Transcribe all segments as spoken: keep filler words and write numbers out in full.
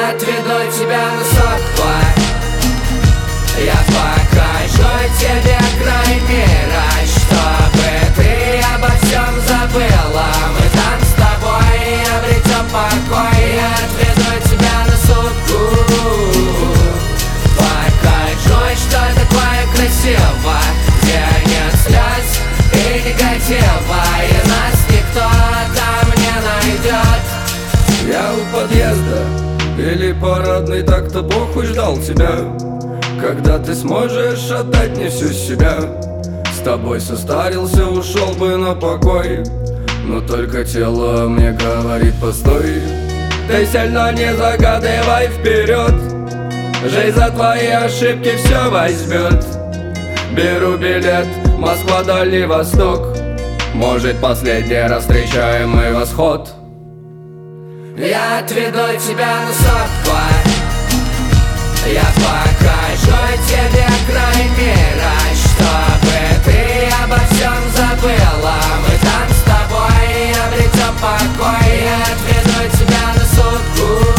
Я отведу тебя на сотку. Я покажу тебе край мира, чтобы ты обо всем забыла. Мы там с тобой обретем покой. Я отведу тебя на сутку, покажу, что такое красиво, где нет слез и негатива, и нас никто там не найдет. Я у подъезда, или парадный, так-то Бог уж ждал тебя. Когда ты сможешь отдать мне всю себя? С тобой состарился, ушел бы на покой, но только тело мне говорит постой. Ты сильно не загадывай вперед, жизнь за твои ошибки все возьмет. Беру билет, Москва, Дальний Восток, может, последний раз встречаем мы восход. Я отведу тебя на сотку. Я покажу тебе край мира, чтобы ты обо всем забыла. Мы там с тобой обретем покой. Я отведу тебя на сутку,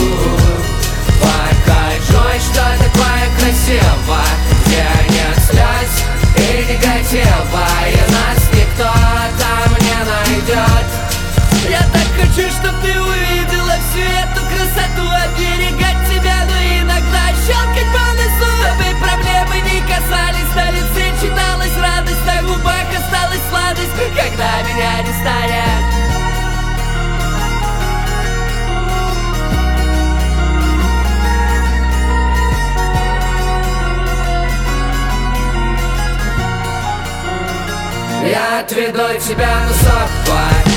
покажу, что такое красиво, где нет слез и негатива, и нас никто там не найдет. Я так хочу, чтоб ты увидела всю эту красоту, оберегать тебя, но иногда щелкать по носу, чтобы проблемы не касались. На лице читалась радость, на губах осталась сладость, когда меня не станет. Я отведу тебя на сотку.